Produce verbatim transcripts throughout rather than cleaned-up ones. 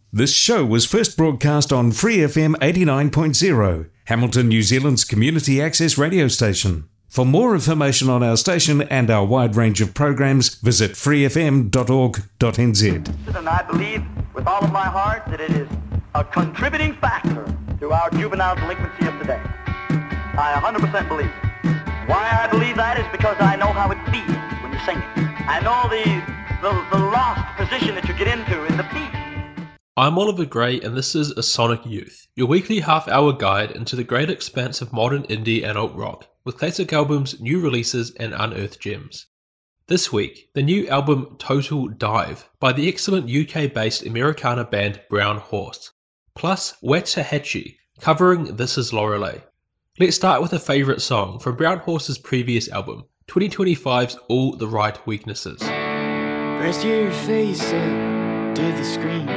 This show was first broadcast on Free F M eighty-nine point zero, Hamilton, New Zealand's community access radio station. For more information on our station and our wide range of programs, visit free f m dot org dot n z. And I believe with all of my heart that it is a contributing factor to our juvenile delinquency of today. I one hundred percent believe it. Why I believe that is because I know how it feels when you sing it. I know the, the, the lost position that you get into in the beat. I'm Oliver Gray and this is A Sonic Youth, your weekly half-hour guide into the great expanse of modern indie and alt-rock, with classic albums, new releases and unearthed gems. This week, the new album Total Dive by the excellent U K-based Americana band Brown Horse, plus Waxahachie covering This Is Lorelei. Let's start with a favourite song from Brown Horse's previous album, twenty twenty-five's All the Right Weaknesses. Press your face up to the screen.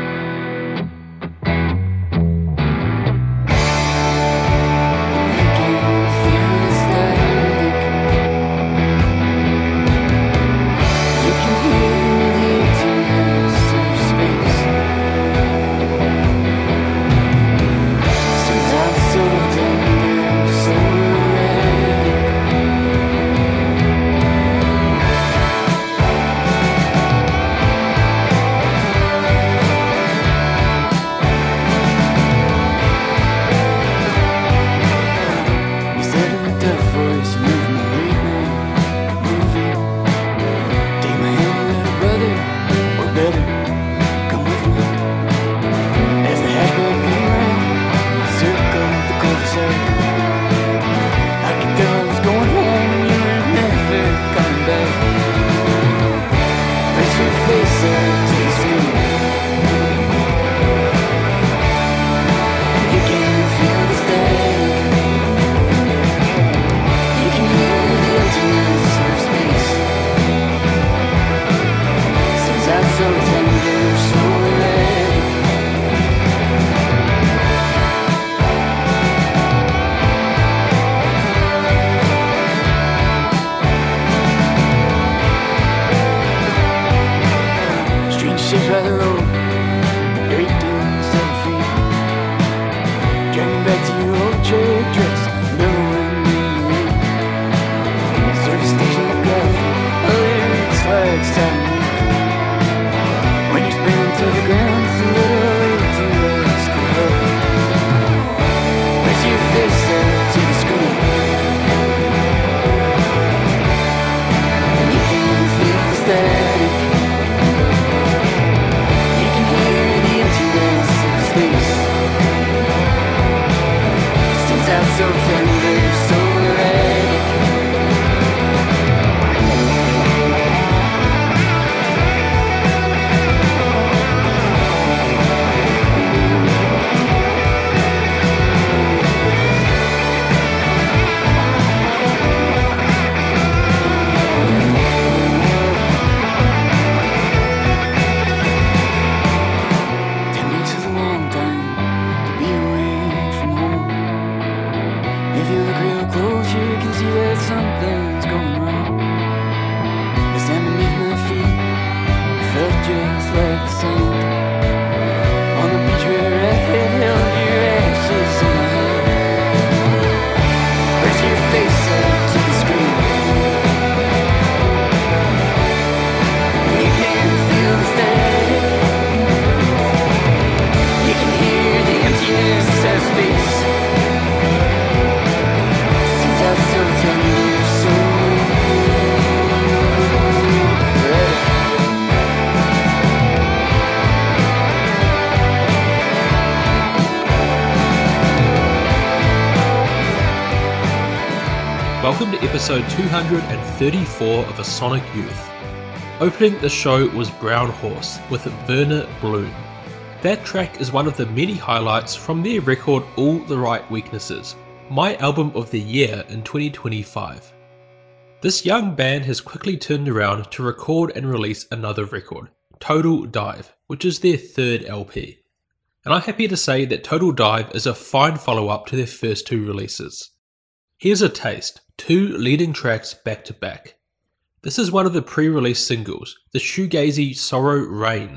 Welcome to episode two hundred thirty-four of A Sonic Youth. Opening the show was Brown Horse with Verna Bloom. That track is one of the many highlights from their record All the Right Weaknesses, my album of the year in twenty twenty-five. This young band has quickly turned around to record and release another record, Total Dive, which is their third L P. And I'm happy to say that Total Dive is a fine follow-up to their first two releases. Here's a taste, two leading tracks back to back. This is one of the pre-release singles, the shoegazy Sorrow Reigns,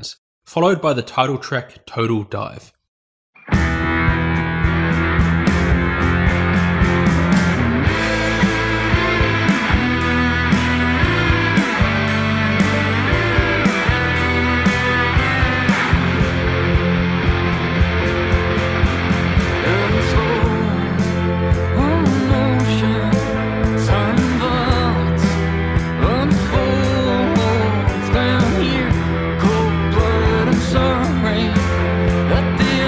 followed by the title track Total Dive. That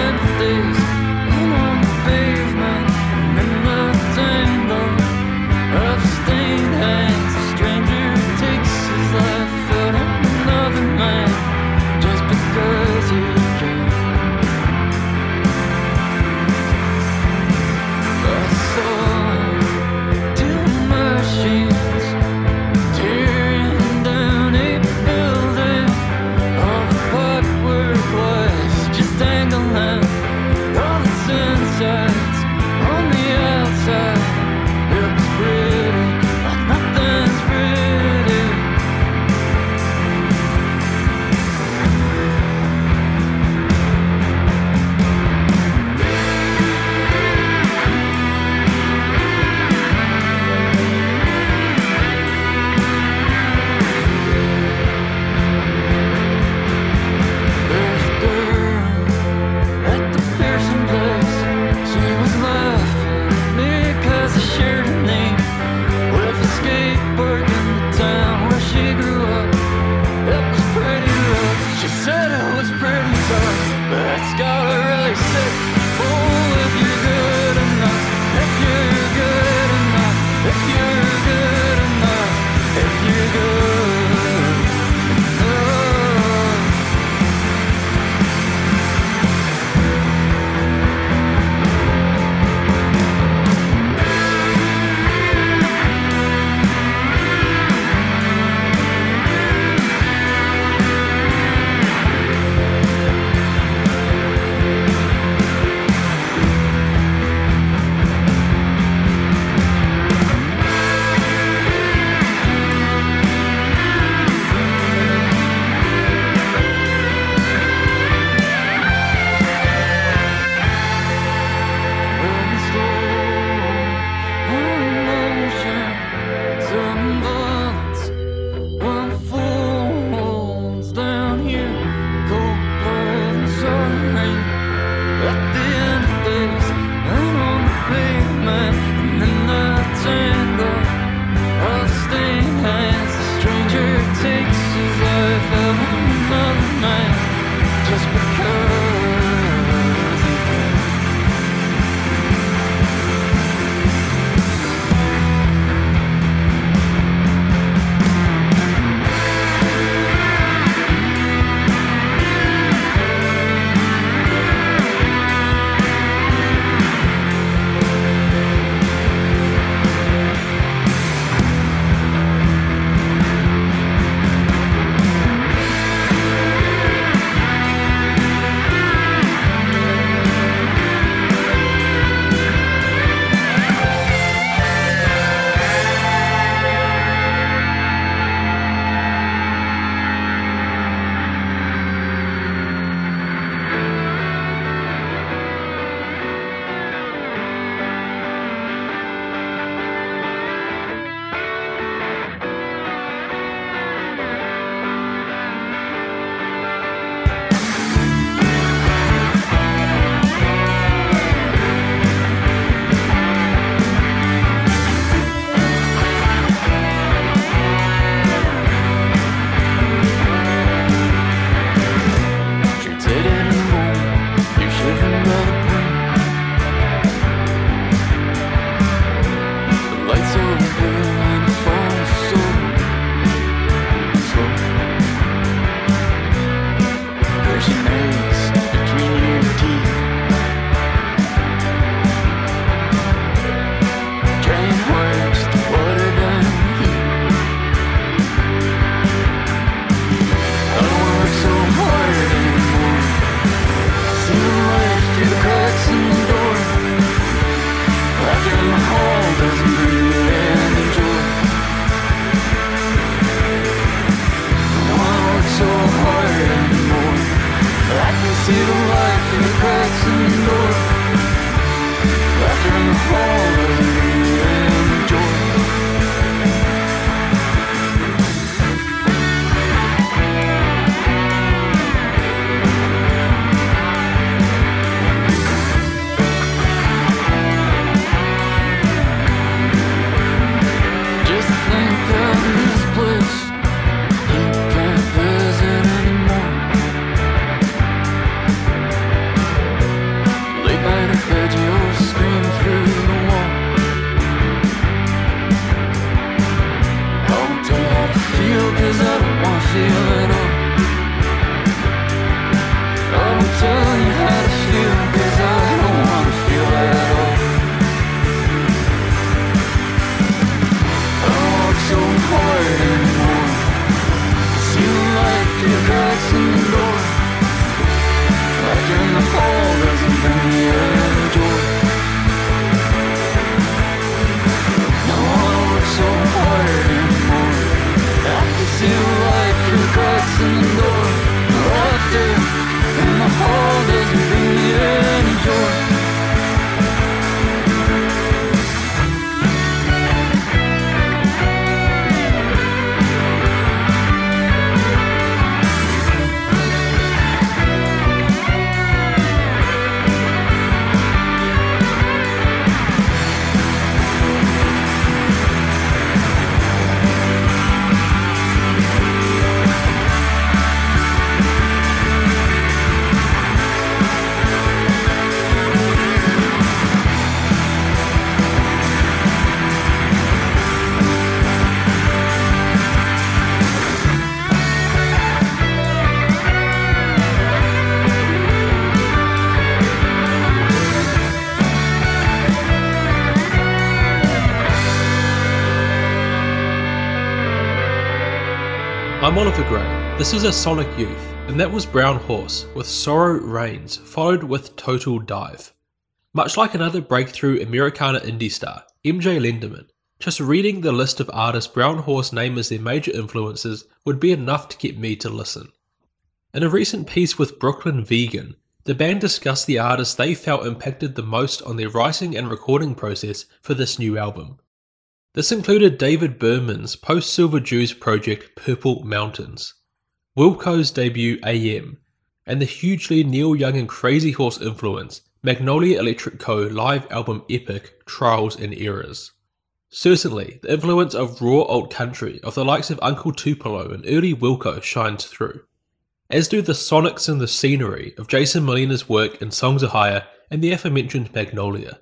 I'm Oliver Gray, this is a Sonic Youth, and that was Brown Horse with Sorrow Reigns, followed with Total Dive. Much like another breakthrough Americana indie star, M J Lenderman, just reading the list of artists Brown Horse name as their major influences would be enough to get me to listen. In a recent piece with Brooklyn Vegan, the band discussed the artists they felt impacted the most on their writing and recording process for this new album. This included David Berman's post-Silver Jews project Purple Mountains, Wilco's debut A M, and the hugely Neil Young and Crazy Horse influence Magnolia Electric Co. live album epic Trials and Errors. Certainly, the influence of raw old country of the likes of Uncle Tupelo and early Wilco shines through, as do the sonics and the scenery of Jason Molina's work in Songs of Hire and the aforementioned Magnolia.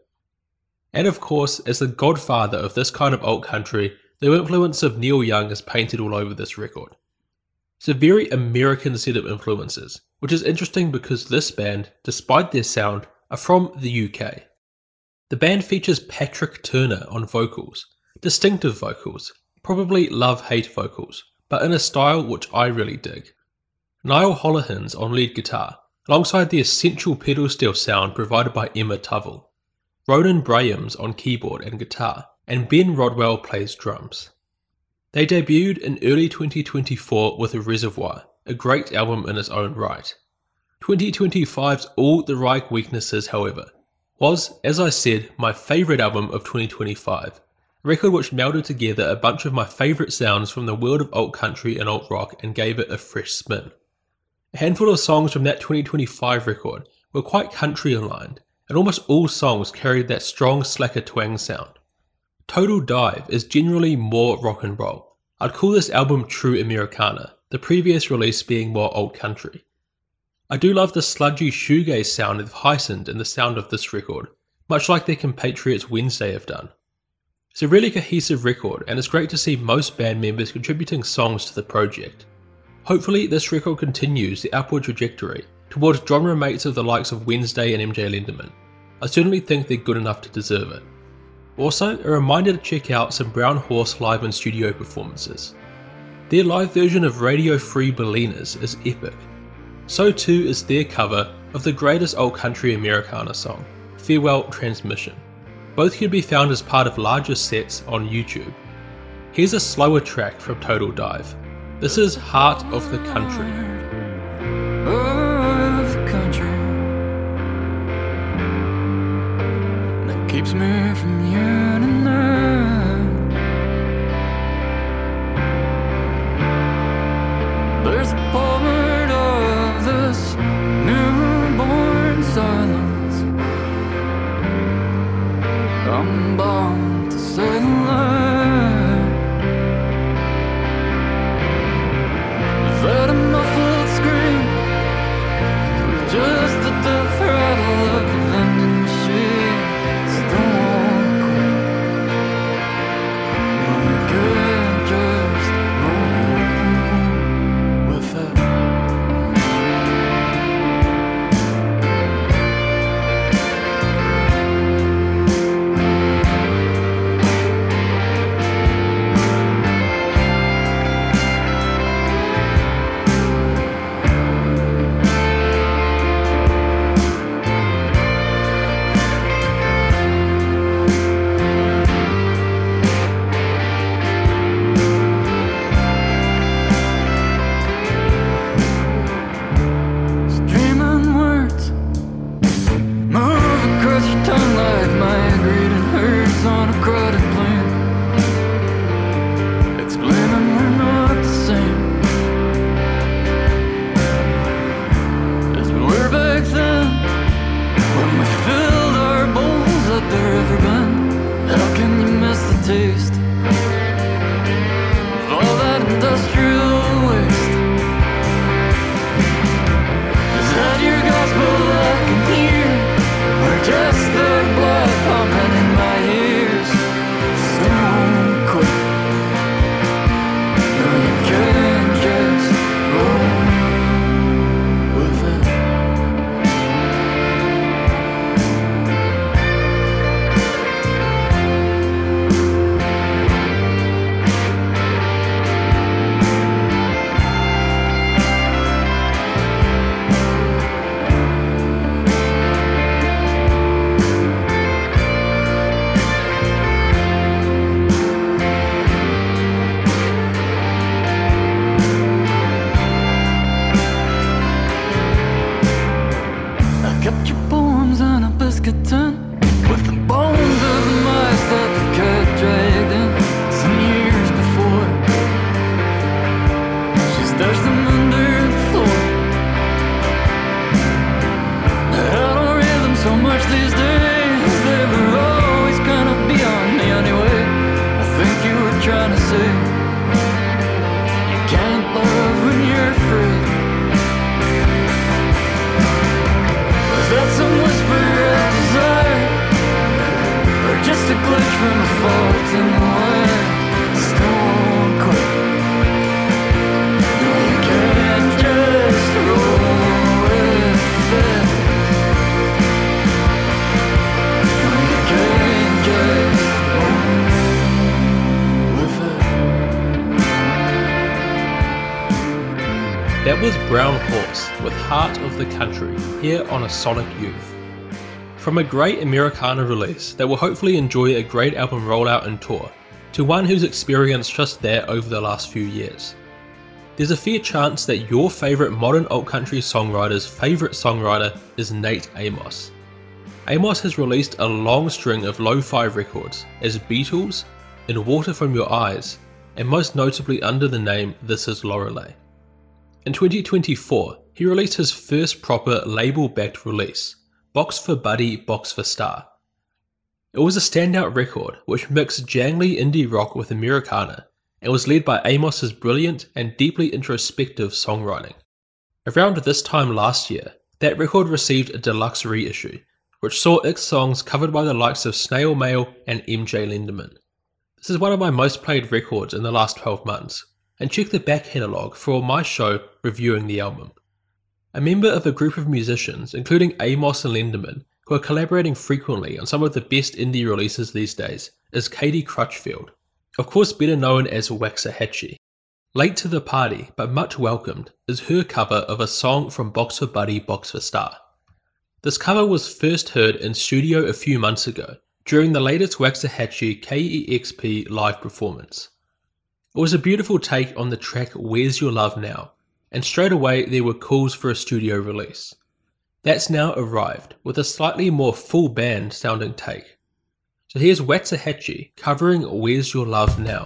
And of course, as the godfather of this kind of alt country, the influence of Neil Young is painted all over this record. It's a very American set of influences, which is interesting because this band, despite their sound, are from the U K. The band features Patrick Turner on vocals, distinctive vocals, probably love-hate vocals, but in a style which I really dig. Niall Hollihans on lead guitar, alongside the essential pedal steel sound provided by Emma Tuvell. Ronan Brahams on keyboard and guitar, and Ben Rodwell plays drums. They debuted in early twenty twenty-four with Reservoir, a great album in its own right. twenty twenty-five's All the Right Weaknesses, however, was, as I said, my favourite album of twenty twenty-five, a record which melded together a bunch of my favourite sounds from the world of alt country and alt rock and gave it a fresh spin. A handful of songs from that twenty twenty-five record were quite country aligned, and almost all songs carried that strong slacker twang sound. Total Dive is generally more rock and roll. I'd call this album true Americana, the previous release being more old country. I do love the sludgy shoegaze sound of Hysand in the sound of this record, much like their compatriots Wednesday have done. It's a really cohesive record, and it's great to see most band members contributing songs to the project. Hopefully this record continues the upward trajectory towards genre mates of the likes of Wednesday and M J Lenderman. I certainly think they're good enough to deserve it. Also, a reminder to check out some Brown Horse live and studio performances. Their live version of Radio Free Bolinas is epic. So too is their cover of the greatest old country Americana song, Farewell Transmission. Both can be found as part of larger sets on YouTube. Here's a slower track from Total Dive. This is Heart of the Country. Of the country that keeps me from yearning now. There's a part of this newborn silence I'm bound to say the line. Is that a muffled scream? Just the death rattle of a vending machine. Still won't quit. No, you can't just roll with it. skeleton with the bones of the mice that the cat dragged in some years before. She stashed them under the floor. Out on rhythm so much these days, they were always kind of beyond me anyway. I think you were trying to say you can't love when you're afraid. Was that some whisper of desire, or just a glitch from a fault in the wire? Stone cold. No, you can't just roll with it. No, you can't just roll with it. That was Brown Horse with Heart of the Country here on A Sonic Youth. From a great Americana release that will hopefully enjoy a great album rollout and tour, to one who's experienced just that over the last few years. There's a fair chance that your favourite modern alt country songwriter's favourite songwriter is Nate Amos. Amos has released a long string of lo-fi records as Beatles, In Water From Your Eyes, and most notably under the name This Is Lorelei. In twenty twenty-four, he released his first proper label-backed release, Box for Buddy, Box for Star. It was a standout record which mixed jangly indie rock with Americana and was led by Amos's brilliant and deeply introspective songwriting. Around this time last year, that record received a deluxe reissue, which saw its songs covered by the likes of Snail Mail and M J Lenderman. This is one of my most played records in the last twelve months, and check the back catalogue for my show reviewing the album. A member of a group of musicians, including Amos and Lenderman, who are collaborating frequently on some of the best indie releases these days, is Katie Crutchfield, of course better known as Waxahachie. Late to the party, but much welcomed, is her cover of a song from Box for Buddy, Box for Star. This cover was first heard in studio a few months ago, during the latest Waxahachie K E X P live performance. It was a beautiful take on the track Where's Your Love Now, and straight away there were calls for a studio release. That's now arrived with a slightly more full band sounding take. So here's Waxahachie covering Where's Your Love Now.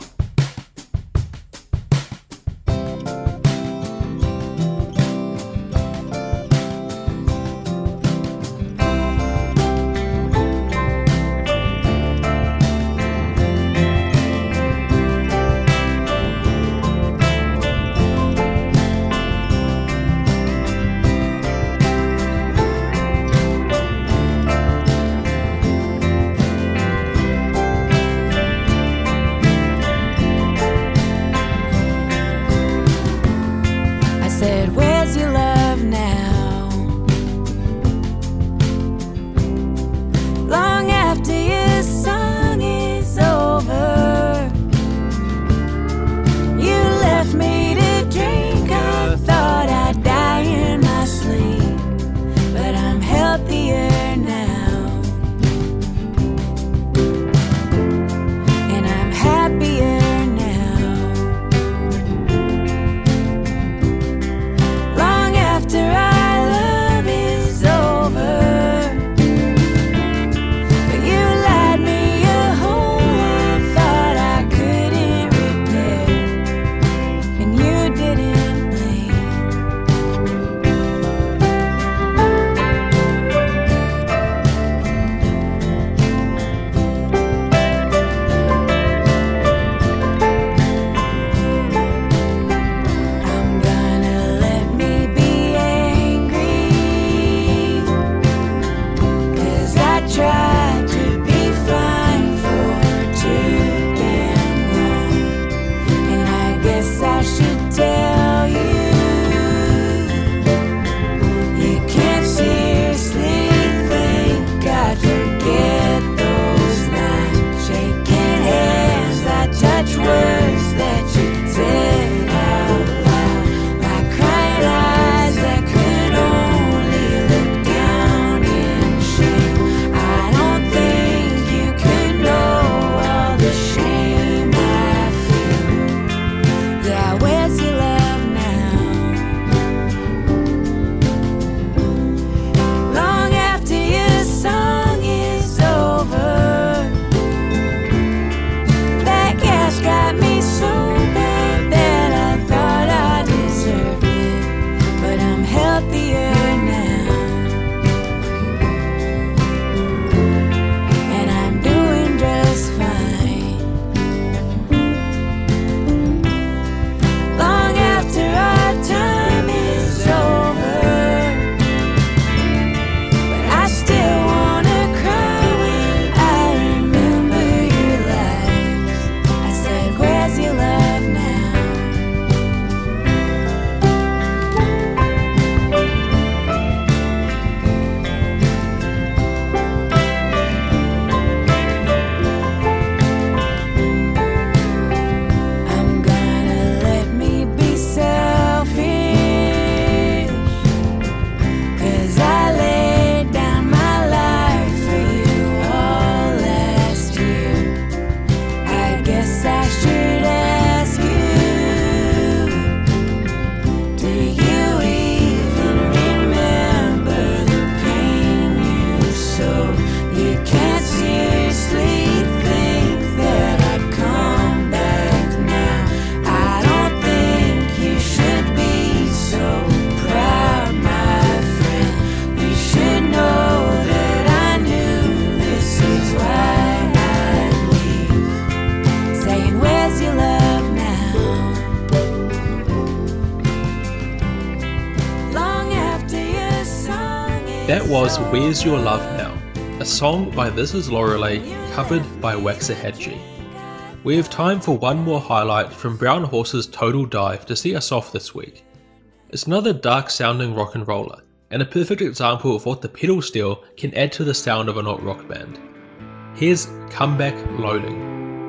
That was Where's Your Love Now, a song by This Is Lorelei covered by Waxahachie. We have time for one more highlight from Brown Horse's Total Dive to see us off this week. It's another dark sounding rock and roller, and a perfect example of what the pedal steel can add to the sound of an alt rock band. Here's Comeback Loading.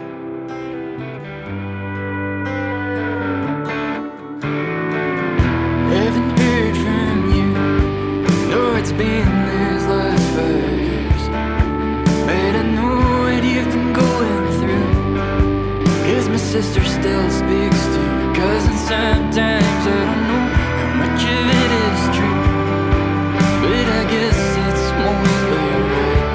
Haven't heard from you, know it's been these last five years, but I know what you've been going through, 'cause my sister still speaks to your cousin sometimes. I don't know how much of it is true, but I guess it's mostly right.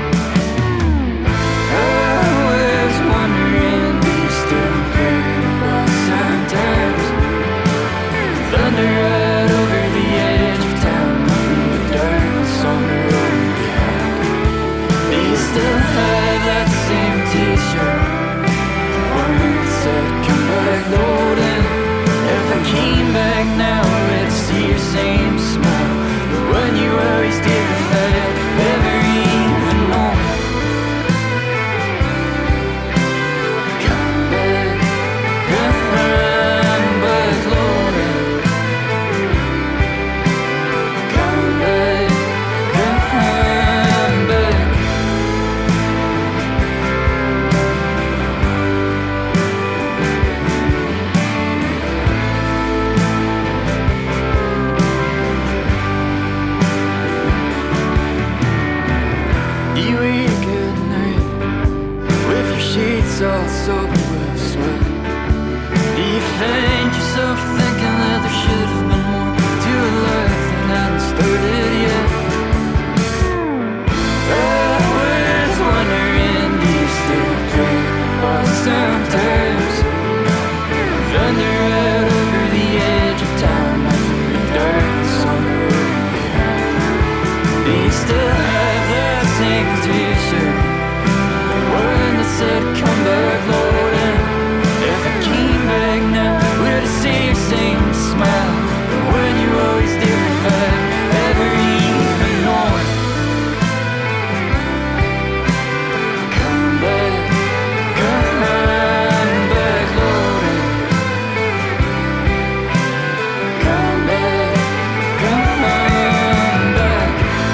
I was wondering, do you still care about sometimes? Thunder right over the edge of town, nothing but darkness on the road behind. Do you still have that same t-shirt? One that said, come back loading. If I came back now, I'd see your same smile, the one you always did without ever even knowing. Come back, come back loading. Come back, come back. You eat a good night with your sheets all soaked with sweat. Do you find yourself thinking that there should have been more to a life that hadn't started yet? I was wondering, do you still dream about sometimes? Thunder right over the edge of town, nothing but darkness on the road behind. Do you still have that same t-shirt, the one that said come back loading? If I came back now, would I see your same smile, the one you always did without ever even knowing? Come back, come back loading. Come back, come back.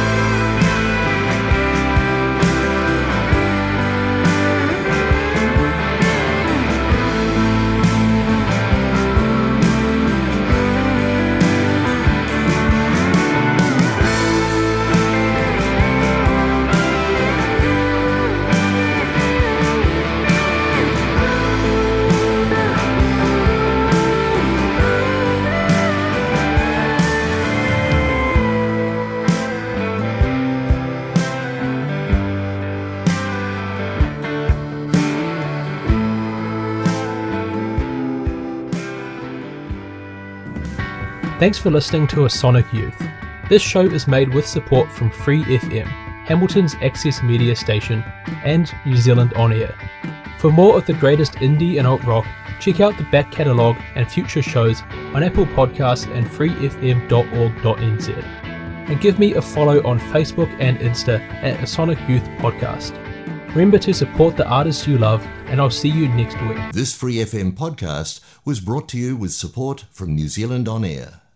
Thanks for listening to A Sonic Youth. This show is made with support from Free F M, Hamilton's access media station, and New Zealand On Air. For more of the greatest indie and alt rock, check out the back catalogue and future shows on Apple Podcasts and free f m dot org dot n z. And give me a follow on Facebook and Insta at A Sonic Youth Podcast. Remember to support the artists you love, and I'll see you next week. This Free F M podcast was brought to you with support from New Zealand On Air.